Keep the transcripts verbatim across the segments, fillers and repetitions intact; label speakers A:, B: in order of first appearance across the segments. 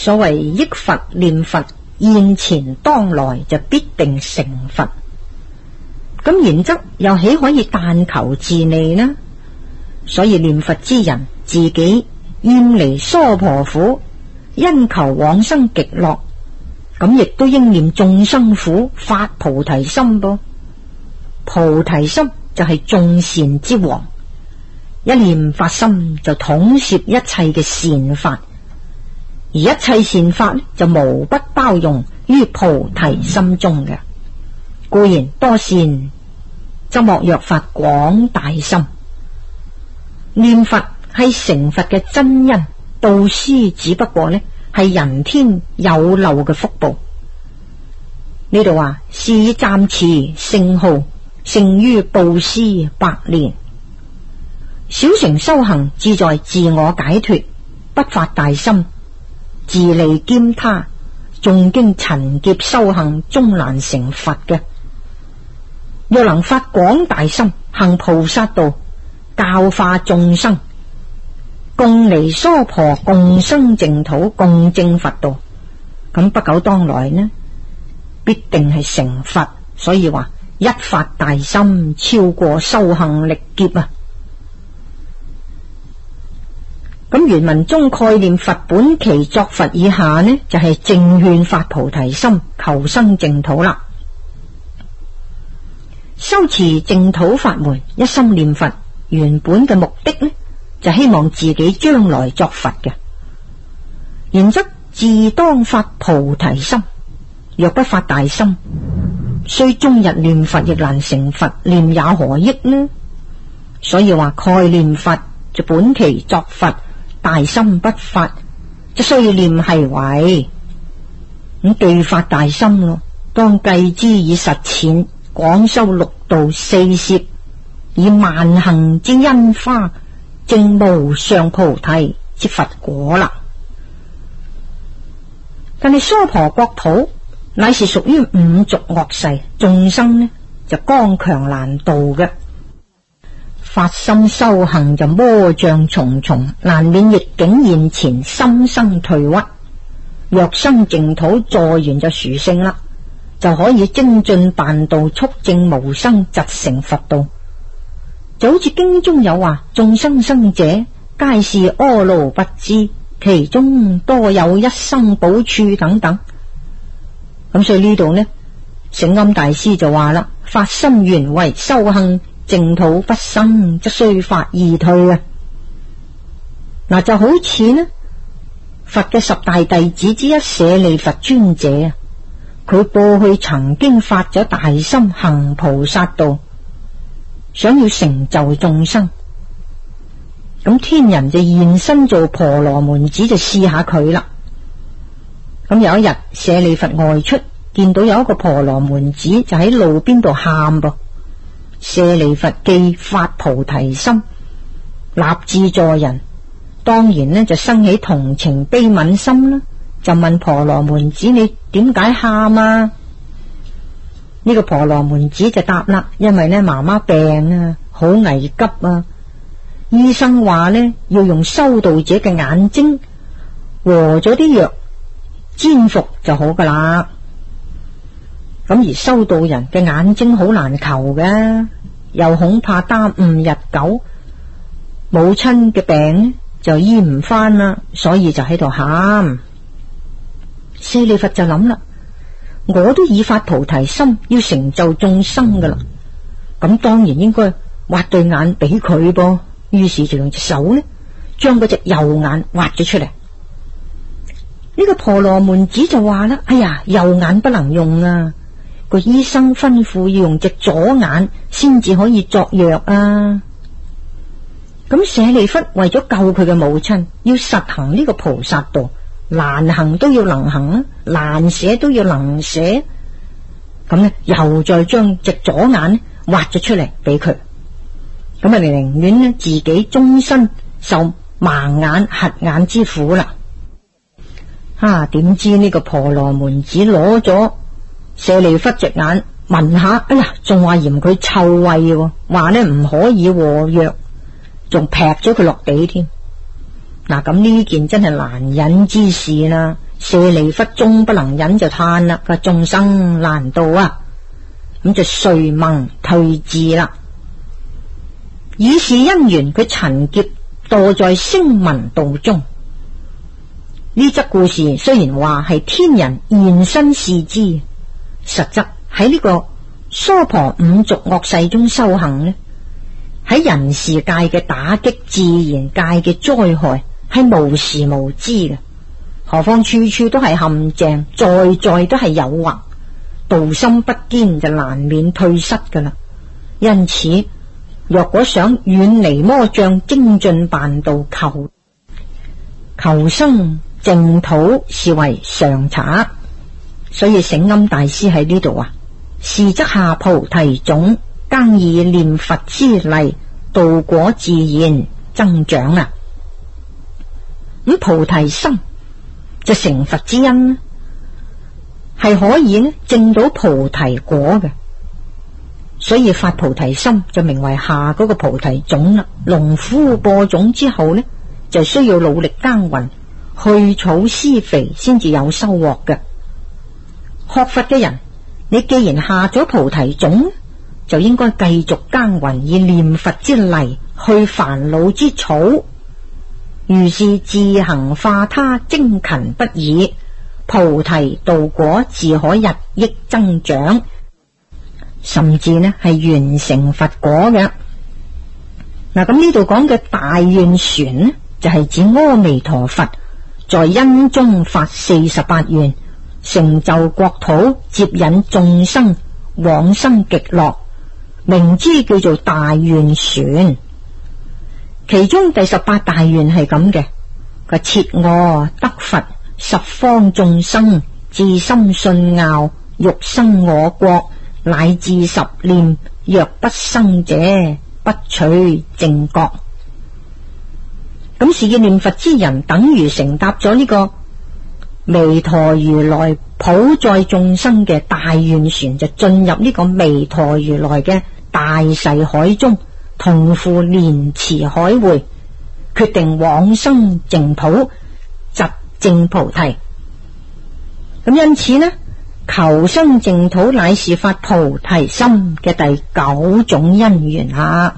A: 所謂憶佛念佛，現前當來就必定成佛。咁然則又豈可以但求自利呢？所以念佛之人自己厭離娑婆苦，因求往生極樂，咁亦都應念眾生苦，發菩提心噃。菩提心就係眾善之王，一念發心就統攝一切嘅善法，而一切善法就無不包容於菩提心中嘅。固然多善，則莫若發廣大心。念佛係成佛嘅真因，導師只不過呢係人天有漏嘅福報。呢度話是暫持聖號，勝於布施百年。小乘修行志在自我解脫，不發大心，自利兼他，縱經塵劫修行終難成佛嘅。若能發廣大心，行菩薩道，教化眾生，共離娑婆，共生淨土，共證佛道，咁不久當來呢，必定係成佛。所以話一發大心，超過修行力劫啊！咁原文中概念佛本期作佛以下呢，就係正勸發菩提心，求生淨土啦。修持淨土法門，一心念佛，原本嘅目的呢，就希望自己將來作佛嘅。然則自當發菩提心，若不發大心，雖終日念佛亦難成佛，念也何益呢？所以話概念佛就本期作佛，大心不發，就需要念係為咁對發大心咯。當繼之以實踐，廣修六道四攝，以萬行之因花，證無上菩提之佛果啦。但係娑婆國土乃是屬於五濁惡世，眾生呢就剛強難度嘅，發心修行就魔障重重，難免逆境現前，心生退屈。若生淨土助緣就殊勝啦，就可以精進辦道，速證無生，疾成佛道。就好似經中有話，眾生生者皆是阿蘆不知，其中多有一生補處等等。咁所以呢度呢，聖龕大師就話啦，發心緣為修行淨土不生，則須發而退啊。嗱，就好似呢佛嘅十大弟子之一舍利弗尊者啊，佢過去曾經發咗大心行菩薩道，想要成就眾生，咁天人就現身做婆羅門子，就試下佢啦。咁有一日舍利弗外出，見到有一個婆羅門子就喺路邊度喊噃。舍利弗既發菩提心，立志助人，當然呢就生起同情悲憫心啦，就問婆羅門子，你點解喊啊？呢、這個婆羅門子就答啦，因為呢媽媽病啊，好危急啊，醫生話呢要用修道者嘅眼睛和咗啲藥煎服就好噶啦。咁而修道人嘅眼睛好難求嘅，又恐怕耽誤日久，母親嘅病就醫唔翻啦，所以就喺度喊。舍利弗就諗啦，我都已發菩提心，要成就眾生噶啦，咁當然應該挖對眼俾佢噃。於是就用隻手呢，將嗰隻右眼挖咗出嚟。呢個婆羅門子就話啦，哎呀，右眼不能用啊，個醫生吩咐要用隻左眼先至可以作藥啊。咁舍利弗為咗救佢嘅母親，要實行呢個菩薩道，難行都要能行啊，難捨都要能捨。咁呢又再將隻左眼挖咗出嚟俾佢，咁啊寧願呢自己終身受盲眼瞎眼之苦啦。啊，點知呢個婆羅門子攞咗舍利弗隻眼聞下，哎呀，仲話嫌佢臭味，話呢唔可以和藥，仲劈咗佢落地添。嗱，咁呢件真係難忍之事啦， 舍利弗終不能忍，就嘆啦，個眾生難度啊，咁就遂萌退志啦。以是因緣，佢陳劫墮在聲聞道中。呢則故事雖然話係天人現身示之，實則喺呢個娑婆五濁惡世中修行呢，喺人世界嘅打擊、自然界嘅災害係無時無知嘅，何況處處都係陷阱，在在都係誘惑，道心不堅就難免退失噶啦。因此若果想遠離魔障，精進辦道，求求生淨土是為上策。所以醒庵大師喺呢度啊，是則下菩提種，更以念佛之力，道果自然增長啊。咁菩提心就成佛之因，係可以呢證到菩提果嘅。所以發菩提心就名為下嗰個菩提種啦。農夫播種之後呢，就需要努力耕耘，去草施肥，先至有收穫嘅。學佛嘅人，你既然下咗菩提種，就應該繼續耕耘，以念佛之泥去煩惱之草，如是自行化他，精勤不已，菩提道果自可日益增長，甚至呢係完成佛果嘅。嗱，咁呢度講嘅大願旋呢，就係、是、指阿彌陀佛在因中發四十八願，成就國土，接引眾生往生極樂，名之叫做大願旋。其中第十八大願係咁嘅，佢切我得佛，十方眾生至心信拗，欲生我國，乃至十念，若不生者，不取正覺。咁是要念佛之人，等於乘搭咗呢個彌陀如來普載眾生嘅大願旋，就進入呢個彌陀如來嘅大誓海中，同赴蓮池海會，決定往生淨土，直證菩提。咁因此呢，求生淨土乃是發菩提心嘅第九種因緣啊。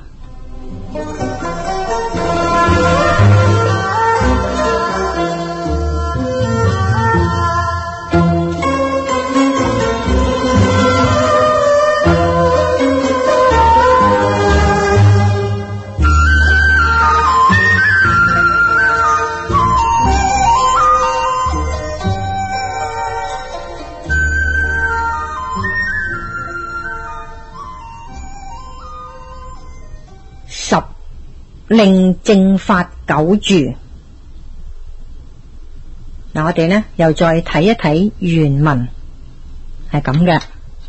A: 十令正法久住。嗱，我哋呢又再睇一睇原文，係咁嘅。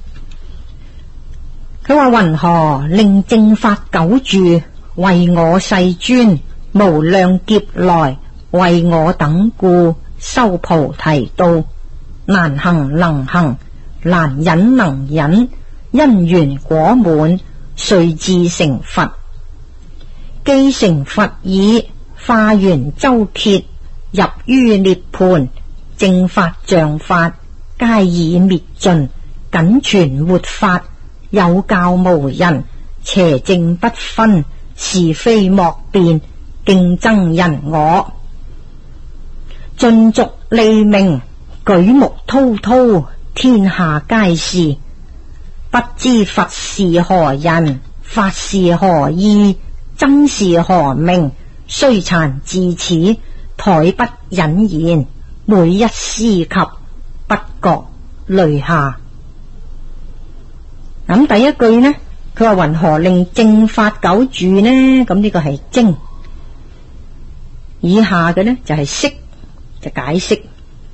A: 佢話云何令正法久住？為我世尊無量劫來，為我等故修菩提道，難行能行，難忍能忍，因緣果滿，遂至成佛。既成佛已，化緣周歇，入於涅槃，正法像法，皆已滅盡，僅存活法，有教無人，邪正不分，是非莫辨，競爭人我，盡俗利命，舉目滔滔，天下皆是，不知佛是何人，法是何意，真是何名？雖殘至此，殆不忍言，每一思及，不覺淚下。咁第一句呢，佢話云何令正法久住呢？咁呢個係精，以下嘅呢就係釋，就解釋。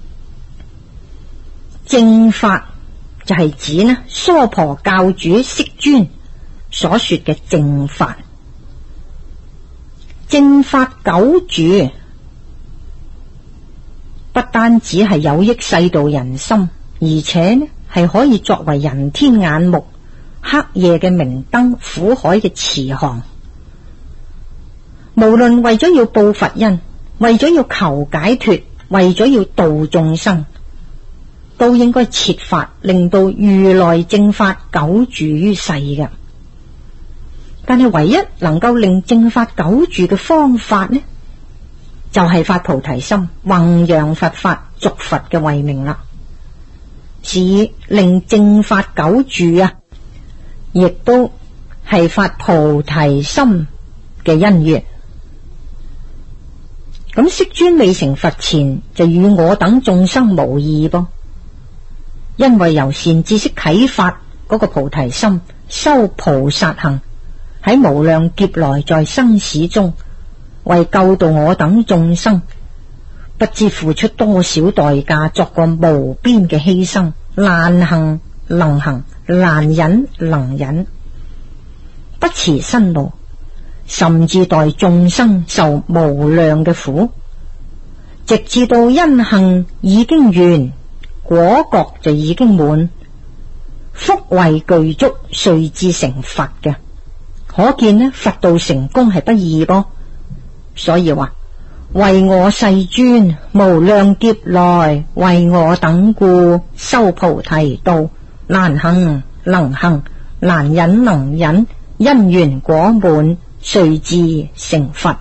A: 正法就係指呢娑婆教主釋尊所說嘅正法。正法久住，不單止係有益世道人心，而且呢係可以作為人天眼目、黑夜嘅明燈、苦海嘅慈航。無論為咗要報佛恩，為咗要求解脫， 為咗要度眾生，都應該設法令到如來正法久住於世嘅。但係唯一能夠令正法久住嘅方法呢，就係發菩提心，弘揚佛法，續佛嘅慧命啦。是令正法久住啊，亦都係發菩提心嘅因緣。咁釋尊未成佛前，就與我等眾生無異噃，因為由善知識啟發嗰個菩提心，修菩薩行，喺無量劫來在生死中為救度我等眾生，不知付出多少代價，作過無邊嘅犧牲，難行能行，難忍能忍，不辭辛勞，甚至代眾生受無量嘅苦，直至到因行已經完，果覺就已經滿，福慧具足，遂至成佛嘅。可見呢，佛道成功係不易噃。所以話為我世尊無量劫來為我等故修菩提道，難行能行，難忍能忍，因緣果滿，遂至成佛。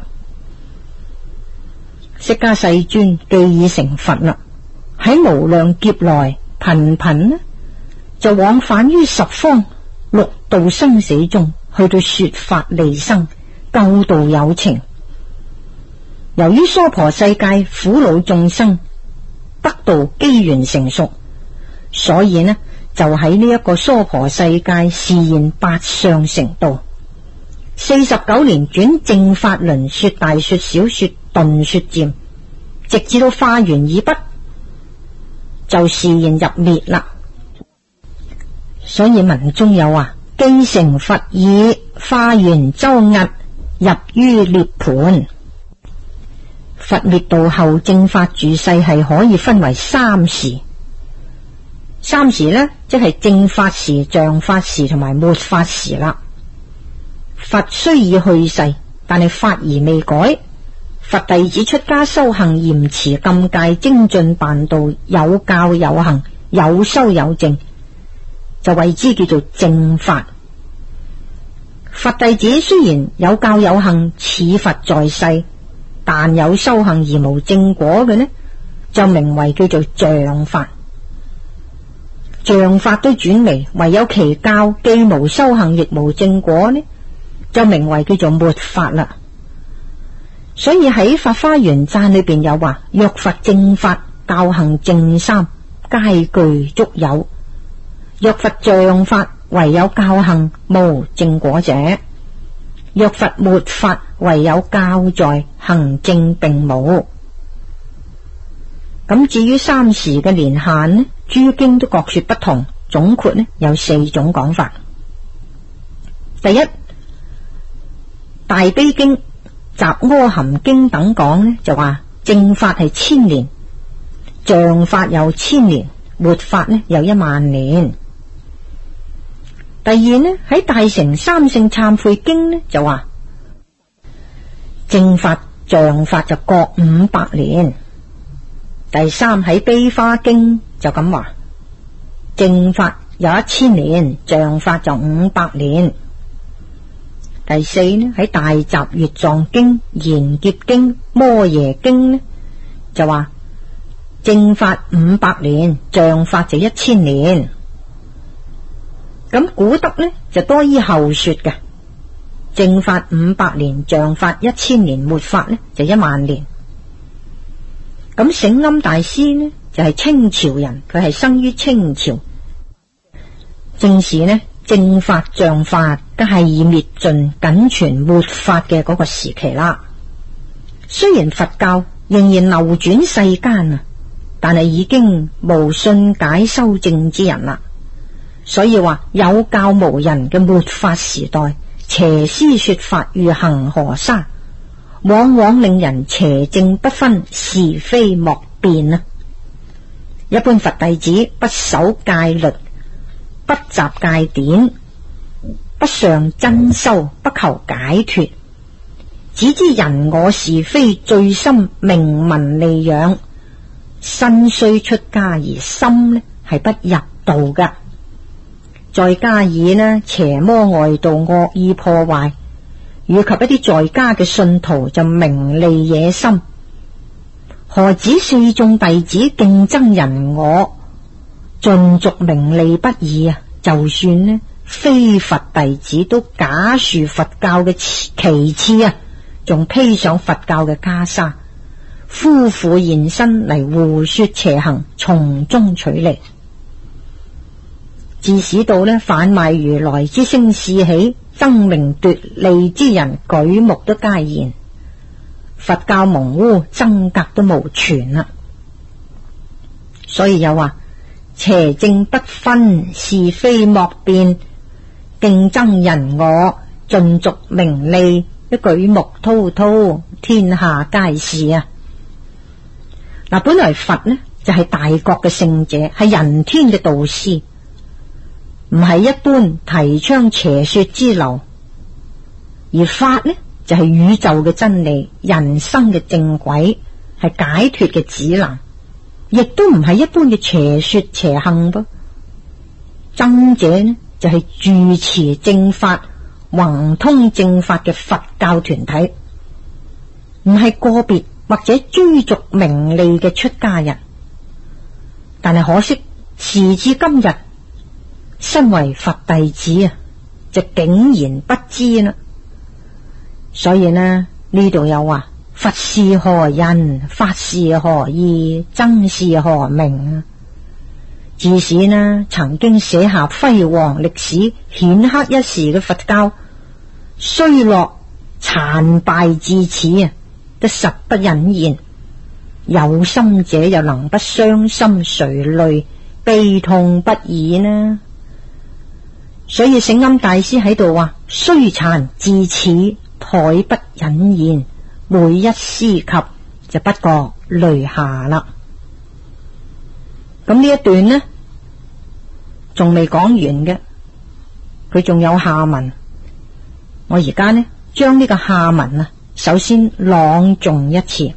A: 釋迦世尊既已成佛啦，喺無量劫來頻頻呢就往返於十方六道生死中，去到說法利生，救度有情。由於娑婆世界苦惱眾生得道機緣成熟，所以呢就喺呢一個娑婆世界示現八相成道，四十九年轉正法輪，說大說小說頓說漸，直至到化緣已畢，就示現入滅啦。所以文中有話，既成佛已，化緣周壓，入於涅槃。佛滅度後正法住世係可以分為三時，三時呢即係正法時、像法時同埋末法時啦。佛雖已去世，但係法而未改。佛弟子出家修行，嚴持禁戒，精進辦道，有教有行，有修有證，就謂之叫做正法。佛弟子雖然有教有行，似佛在世，但有修行而無正果嘅呢，就名為叫做像法。像法都轉微，唯有其教既無修行亦無正果呢，就名為叫做末法啦。所以喺法華緣讚裏邊有話，若佛正法，教行正三，皆具足有；若佛像法，唯有教行無正果者；若佛末法，唯有教在行正並無。咁至於三時嘅年限呢，諸經都各說不同，總括呢有四種講法。第一，大悲經、集阿含經等講呢，就話正法係千年，像法有千年，末法呢有一萬年。第二呢，喺大乘三聖懺悔經呢，就話正法像法就各五百年。第三，喺悲華經就咁話，正法有一千年，像法就五百年。第四呢，喺大集月藏經、賢劫經、摩耶經呢，就話正法五百年，像法就一千年。咁古德呢就多依後說嘅，正法五百年，像法一千年，末法呢就一萬年。咁醒庵大師呢就係清朝人，佢係生於清朝，正是呢正法像法都係已滅盡，僅存末法嘅嗰個時期啦。雖然佛教仍然流轉世間啊，但係已經無信解修正之人啦。所以話有教無人嘅末法時代，邪師說法如恒河沙，往往令人邪正不分，是非莫辨啊！一般佛弟子不守戒律，不習戒典，不上真修，不求解脫，只知人我是非，最深名聞利養， 身雖出家而心呢係不入道噶。再加以呢邪魔外道惡意破壞，以及一啲在家嘅信徒就名利野心，何止四眾弟子競爭人我，盡逐名利不已啊！就算呢非佛弟子都假樹佛教嘅旗幟啊，仲披上佛教嘅袈裟，夫婦現身嚟胡說邪行，從中取利，致使到呢販賣如來之聲事起，爭名奪利之人舉目都皆然，佛教蒙污，僧格都無存啦。所以有話邪正不分，是非莫辨，競爭人我，盡逐名利，一舉目滔滔，天下皆是啊！嗱，本來佛呢就係、是、大國嘅聖者，係人天嘅導師，唔係一般提倡邪說之流，而法呢就係、是、宇宙嘅真理，人生嘅正軌，係解脫嘅指南，亦都唔係一般嘅邪說邪行噃。僧者呢就係、是、住持正法、宏通正法嘅佛教團體，唔係個別或者追逐名利嘅出家人。但係可惜時至今日，身為佛弟子啊，就竟然不知啦。所以呢呢度有話，佛是何人，法是何意，僧是何名啊？自使呢曾經寫下輝煌歷史、顯赫一時嘅佛教，衰落殘敗至此啊，都實不忍言。有心者又能不傷心垂淚，悲痛不已呢？所以聖鬢大師喺度話，衰殘至此，殆不忍言，每一思及就不覺淚下啦。咁呢一段呢仲未講完嘅，佢仲有下文。我而家呢將呢個下文啊首先朗誦一次。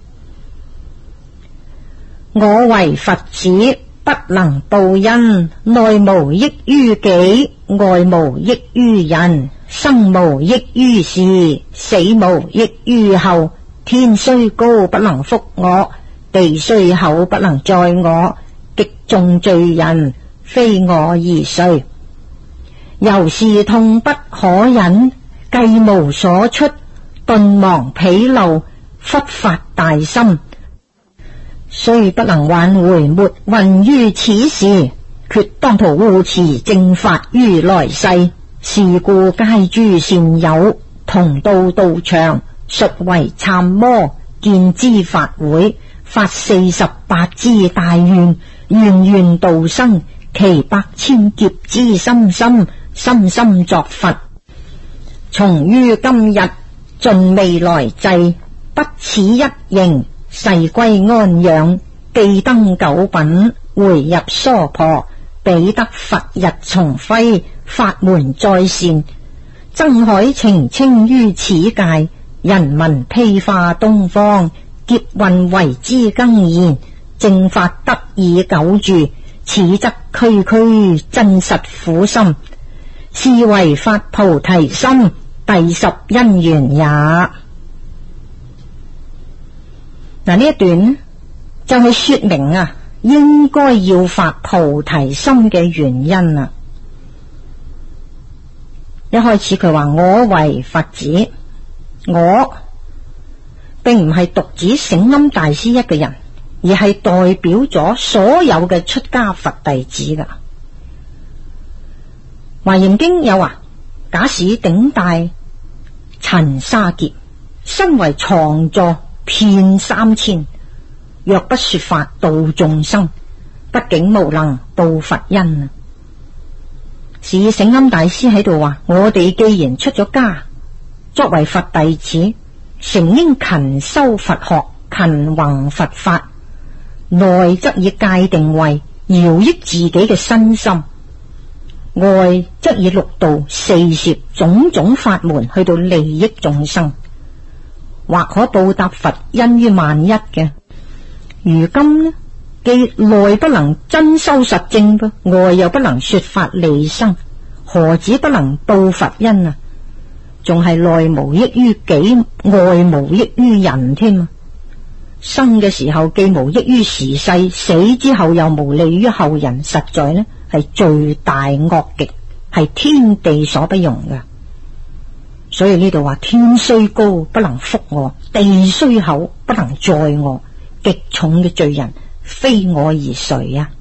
A: 我為佛子，不能報恩，內無益於己，外無益於人，生無益於事，死無益於後。天雖高不能覆我，地雖厚不能載我，極重罪人非我而誰？由是痛不可忍，計無所出，頓忘鄙陋，忽發大心。雖不能挽回末運於此時，決當塗護持正法於來世。是故皆諸善友同到道場，述為參魔，見之法會，發四十八支大願，願願度生，其百千劫之心心，心心作佛。從於今日盡未來際，不此一形，誓歸安養，既登九品，回入娑婆，彼得佛日重輝，法門再善，僧海澄清於此界，人民披化東方，劫運為之更現，正法得以久住，此則區區真實苦心，是為發菩提心，第十因緣也。嗱，呢一段就係說明啊，應該要發菩提心嘅原因啊。一開始佢話我為佛子，我並唔係獨指聖鬢大師一個人，而係代表咗所有嘅出家佛弟子噶。華嚴經有話，假使頂戴塵沙劫，身為床座遍三千，若不說法度眾生，畢竟無能報佛恩啊！是聖鬢大師喺度話，我哋既然出咗家，作為佛弟子，誠應勤修佛學，勤弘佛法，內則以戒定慧饒益自己嘅身心，外則以六道四攝種種法門去到利益眾生，或可報答佛恩於萬一嘅。如今呢， 既內不能真修實證噃，外又不能說法利生，何止不能報佛恩啊，仲係內無益於己，外無益於人添啊！生嘅時候既無益於時世，死之後又無利於後人，實在呢係罪大惡極，係天地所不容嘅。所以呢度話天雖高不能覆我，地雖厚不能載我，極重嘅罪人非我而誰啊？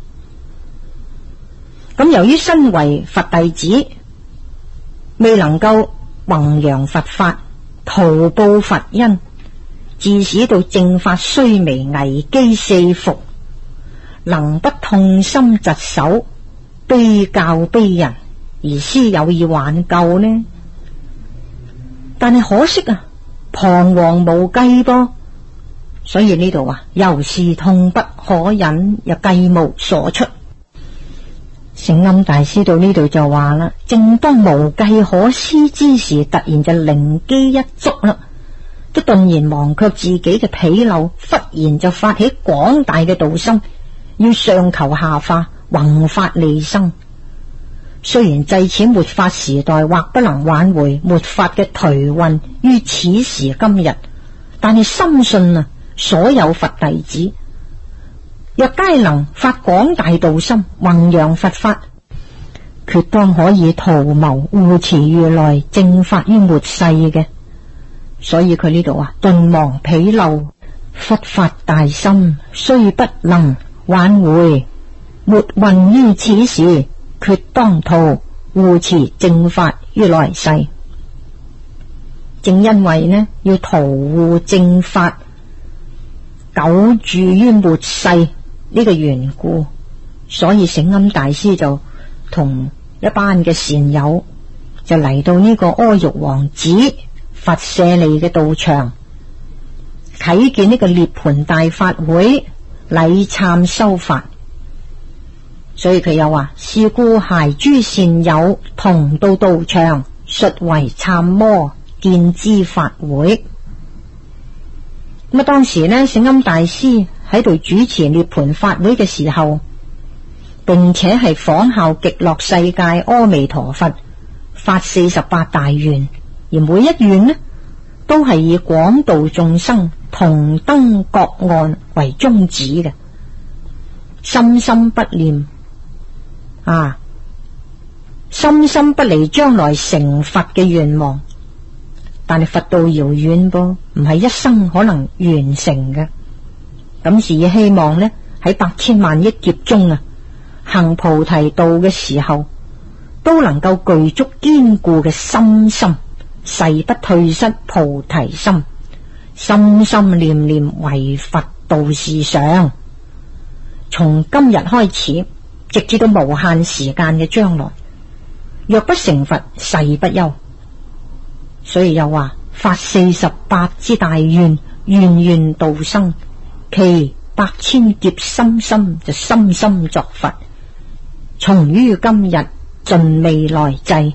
A: 咁由於身為佛弟子，未能夠弘揚佛法，圖報佛恩，致使到正法衰微，危機四伏，能不痛心疾首，悲教悲人，而師有意挽救呢？但係可惜啊，彷徨無計噃。所以呢度啊，又是痛不可忍，又計無所出。聖鵪大師到呢度就話啦，正當無計可施之時，突然就靈機一觸啦，都頓然忘卻自己嘅鄙陋，忽然就發起廣大嘅道心，要上求下化，弘法利生。雖然制此末法時代或不能挽回末法嘅頹運於此時今日，但係深信啊，所有佛弟子若皆能發廣大道心，弘揚佛法，決當可以圖謀護持如來正法於末世嘅。所以佢呢度啊，頓忘鄙陋，忽發大心，雖不能挽回末運於此時，決當圖護持正法於來世。正因為呢要圖護正法，久住於末世呢個緣故，所以聖鵪大師就同一班嘅善友就嚟到呢個阿育王子佛舍利嘅道場，啟見呢個涅槃大法會，禮懺修法。所以佢又話，是故攜諸善友同到道場，述為懺摩，見之法會。咁啊，當時呢，聖鵪大師喺度主持涅槃法會嘅時候，並且係仿效極樂世界阿彌陀佛發四十八大願，而每一願呢都係以廣度眾生，同登各岸為宗旨嘅，心心不念啊，心心不離將來成佛嘅願望。但係佛道遙遠噃，唔係一生可能完成嘅。咁是以希望呢喺百千萬億劫中啊，行菩提道嘅時候，都能夠具足堅固嘅心心，誓不退失菩提心，心心念念為佛道事上。從今日開始，直至到無限時間嘅將來，若不成佛，誓不休。所以又話發四十八之大願，願願度生，其百千劫深深就深深作佛，從於今日盡未來際。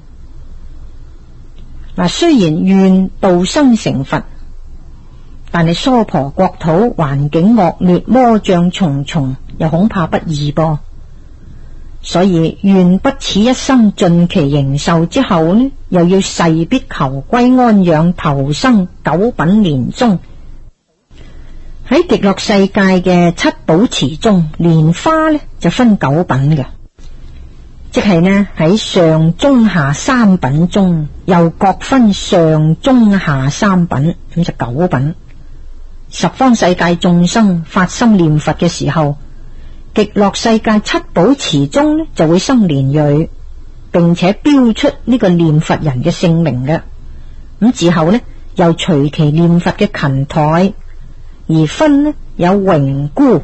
A: 嗱，雖然願度生成佛，但係娑婆國土環境惡劣，魔障重重，又恐怕不易噃。所以願不此一生盡其形壽之後呢，又要誓必求歸安養，投生九品蓮中。喺極樂世界嘅七寶池中，蓮花呢就分九品嘅，即係呢喺上中下三品中，又各分上中下三品，咁就九品。十方世界眾生發心念佛嘅時候，極樂世界七寶池中呢就會生蓮蕊，並且標出呢個念佛人嘅姓名嘅。咁之後呢又隨其念佛嘅勤怠而分呢，有榮孤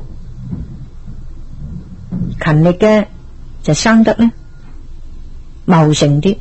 A: 勤力嘅就生得呢茂盛啲，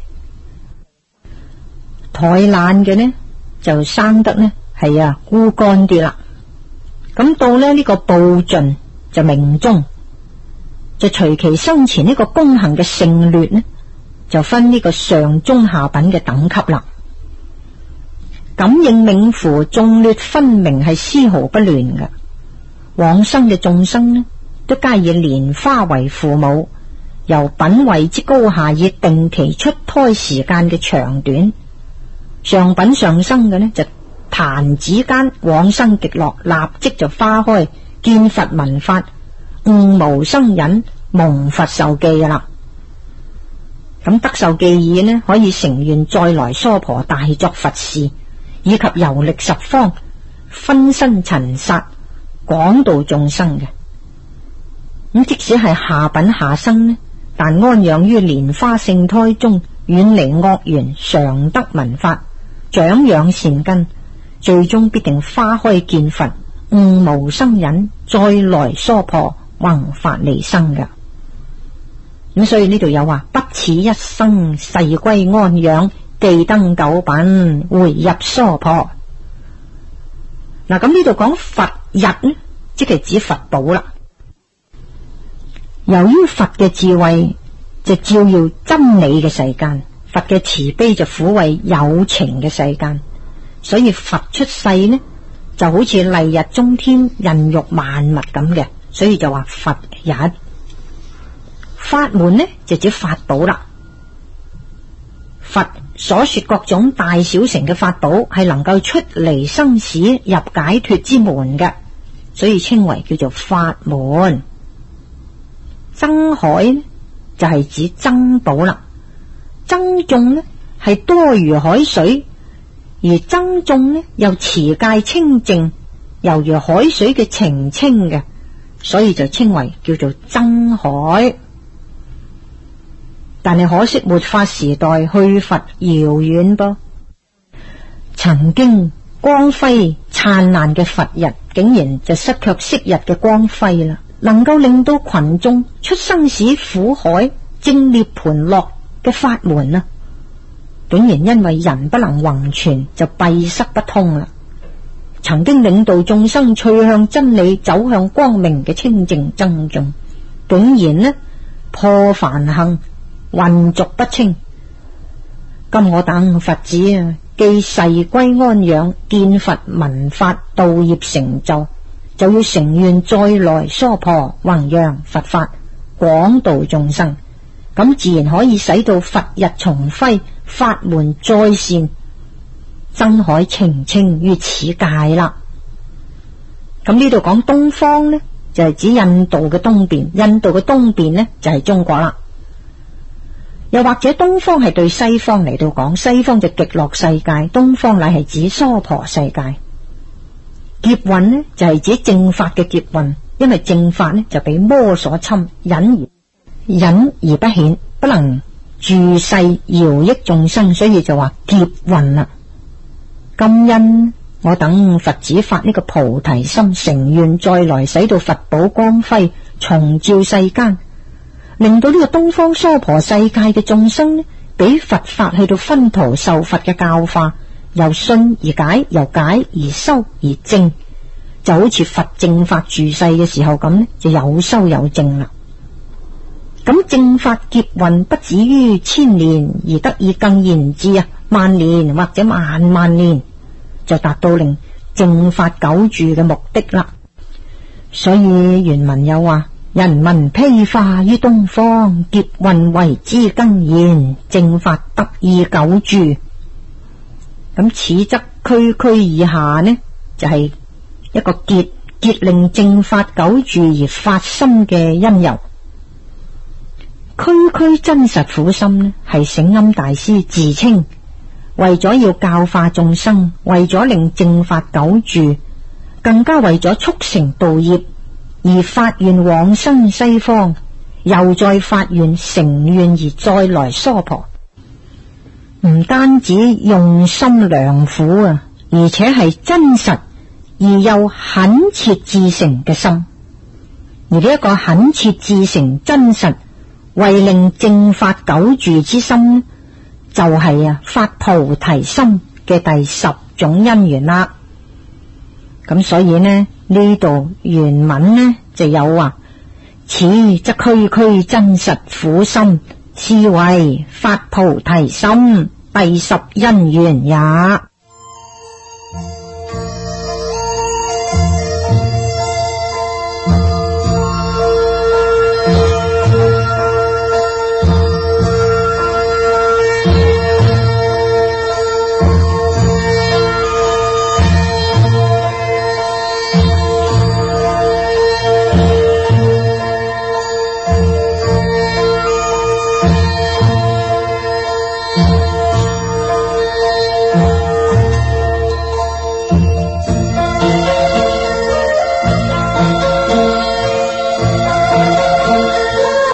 A: 怠懶嘅呢就生得呢係啊枯乾啲啦。咁到呢呢個報盡就命終，就隨其生前呢個功行嘅勝劣呢，就分呢個上中下品嘅等級啦。感應冥符眾劣分明係絲毫不亂嘅。往生嘅眾生呢， 都皆以蓮花為父母，由品位之高下以定其出胎時間嘅長短。上品上生嘅呢，就彈指間往生極樂，立即就花開見佛聞法，悟無生忍，蒙佛受記噶啦。咁得受記已呢，可以成願再來娑婆大作佛事，以及遊歷十方，分身塵剎，廣度眾生嘅。咁即使係下品下生呢，但安養於蓮花聖胎中，遠離惡緣，常得聞法，長養善根，最終必定花開見佛，悟無生忍，再來娑婆弘法利生嘅。咁所以呢度有話，不此一生誓歸安養，既登九品回入娑婆。嗱，咁呢度講佛日呢，即係指佛寶啦。由於佛嘅智慧就照耀真理嘅世間，佛嘅慈悲就撫慰有情嘅世間，所以佛出世呢就好似麗日中天，孕育萬物咁嘅，所以就話佛日。法門呢就指法寶啦。佛所說各種大小乘嘅法寶係能夠出離生死入解脫之門嘅，所以稱為叫做法門。增海呢就係指增寶啦，增眾呢係多如海水，而增眾呢又持戒清淨，猶如海水嘅澄清嘅，所以就稱為叫做增海。但係可惜末法時代去佛遙遠噃，曾經光輝燦爛嘅佛日竟然就失卻昔日嘅光輝啦，能夠令到群眾出生死苦海證涅槃樂嘅法門啊，竟然因為人不能弘傳就閉塞不通啦。曾經領導眾生趣向真理走向光明嘅清淨僧眾，竟然呢破梵行混濁不清。今我等佛子啊，既誓歸安養，見佛聞法，道業成就，就要成願再來娑婆弘揚佛法，廣度眾生，咁自然可以使到佛日重輝，法門再現，增海澄清於此界啦。咁呢度講東方呢，就係指印度嘅東邊，印度嘅東邊呢就係中國啦。又或者東方係對西方嚟到講，西方就極樂世界，東方乃係指娑婆世界。劫運呢就係指正法嘅劫運，因為正法呢就被魔所侵，隱而隱而不顯，不能住世饒益眾生，所以就話劫運啦。今因我等佛子發呢個菩提心，成願再來使到佛寶光輝重照世間，令到呢個東方娑婆世界嘅眾生呢，俾佛法去到熏陶受佛嘅教化，由信而解，由解而修而證，就好似佛正法住世嘅時候咁呢，就有修有證啦。咁正法劫運不止於千年，而得以更延至啊萬年或者萬萬年，就達到令正法久住嘅目的啦。所以原文有話，人民披化於東方，劫運為之更延，正法得以久住。咁此則區區以下呢，就係、是、一個劫劫令正法久住而發心嘅因由。區區真實苦心呢，係醒龕大師自稱為咗要教化眾生，為咗令正法久住，更加為咗促成道業，而發願往生西方，又再發願成願而再來娑婆。唔單止用心良苦啊，而且係真實而又懇切至誠嘅心。而呢一個懇切至誠真實為令正法久住之心，就係、是、啊發菩提心嘅第十種因緣啦。咁所以呢呢度原文呢就有話，此則區區真實苦心，是為發菩提心第十因緣也。